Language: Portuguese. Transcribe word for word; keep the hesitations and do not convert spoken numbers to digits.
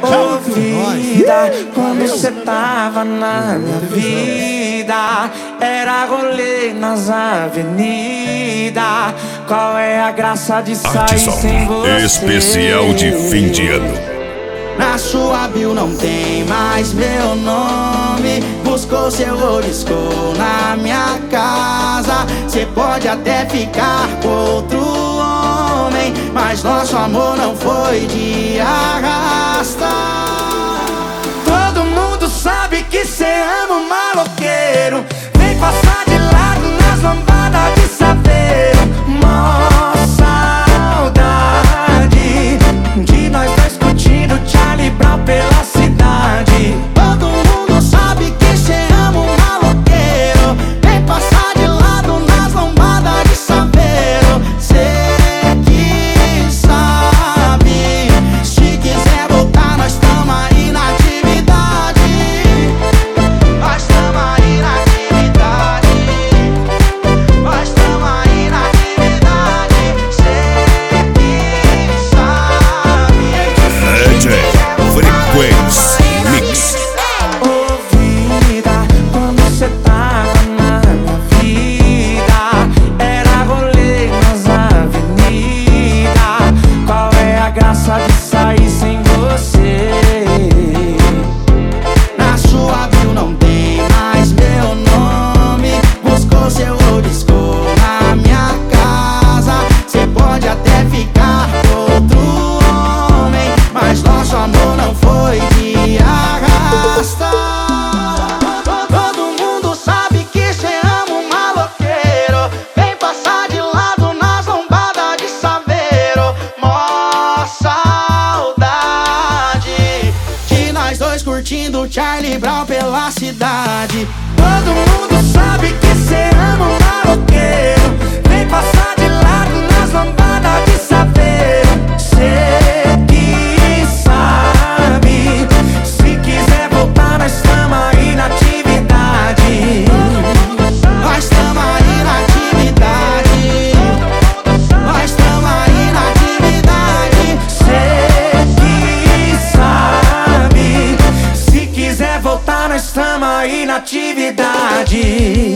Ô vida, quando cê tava na minha vida, era rolê nas avenidas. Qual é a graça de sair Artson, sem você? especial de fim de ano. Na sua bio não tem mais meu nome. Buscou seu riscou na minha casa. Cê pode até ficar com outro homem, mas nosso amor não foi de arrasta. Todo mundo sabe que cê ama um maloqueiro. Vem passar de lado nas lambadas de saveiro. Mó saudade de nós dois curtindo Charlie Brown pela cidade. Todo mundo sabe que cê ama um maloqueiro. Vem passar de lado nas lambadas de saveiro. Cê que sabe, se quiser voltar nós tamo aí na atividade. Nós tamo aí na atividade. Nós tamo aí na atividade. Cê que sabe, D J Frequência Mix. Ô vida, quando cê tava na minha vida, era rolê nas avenidas. Qual é a graça de sair sem você? Na sua bio não tem mais meu nome. Buscou seu riscou na minha casa. Cê pode até ficar com outro homem, mas nosso amor não foi de arrasta. Todo mundo sabe que cê ama um maloqueiro. Vem passar de lado nas lombadas de saveiro. Mó saudade de nós dois curtindo Charlie Brown pela cidade. Todo mundo sabe que cê ama um maloqueiro. Vem passar de lado nas lombadas de saveiro. Cê que sabe, se quiser voltar nós tamo aí na atividade. Nós tamo aí na atividade. Nós tamo aí na atividade. Cê que sabe, se quiser voltar nós tamo aí na atividade.